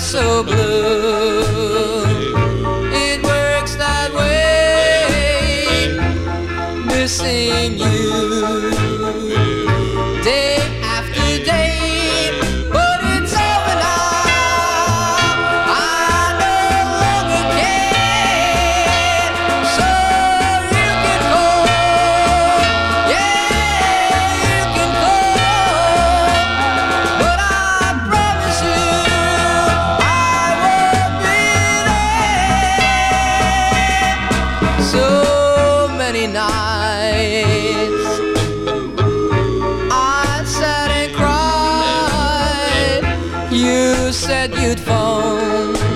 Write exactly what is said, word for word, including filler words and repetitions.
so blue. It works that way, missing you day after day. But it's over now, I no longer care. So you can call, yeah, you can call, but I promise you I won't be there. So many nights I sat and cried. You said you'd phone,